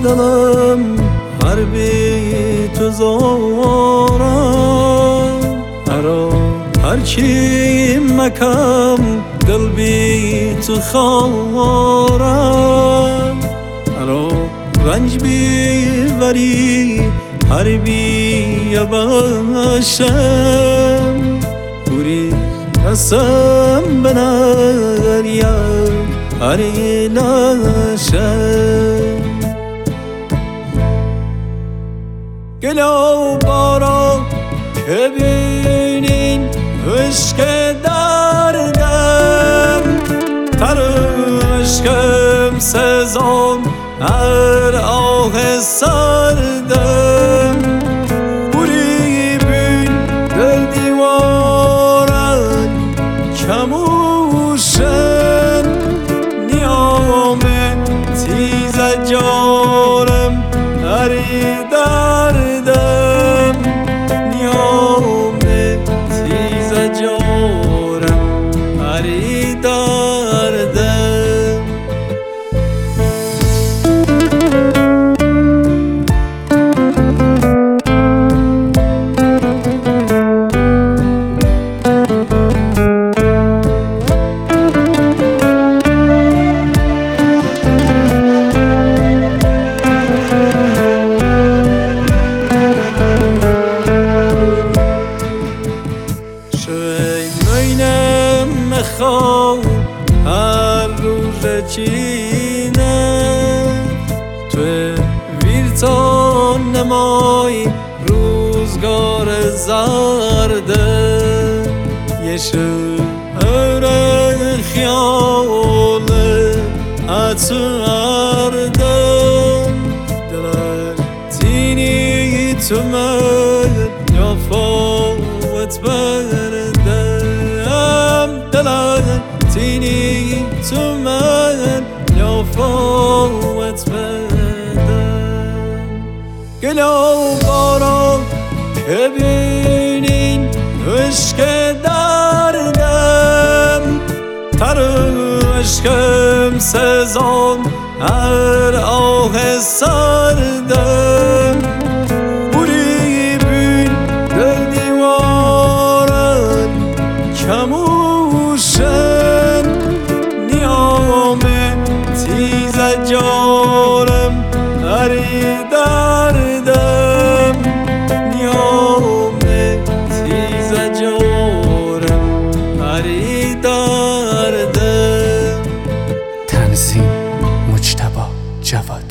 دلم هر بی تو زارم هرچی مکم دل بی تو خارم رنج بی وری هر بی باشم بوری قسم بنریم هر لاشم گلو بارا که بینین عشق دردم تر عشقم سزان هر آه سردم بوری بین دل دیوارن کموشن نیام تیز جارم هری دردم نیام تیز جارم هری دردم هر روز چینه توی ویرتان نمای روزگار زرده یه شهر خیال اتردم دلر تینی تو من یا فوت بردم دلر تینی تو من یا فوت بدم گلو بارا که بینین عشق دردم تر عشقم سزان هر آه سردم بوری بین دل دیوارن کموشن نیام تیز جارم هری دردم نیام تیز جارم هری دردم تنظیم مجتبی جواد.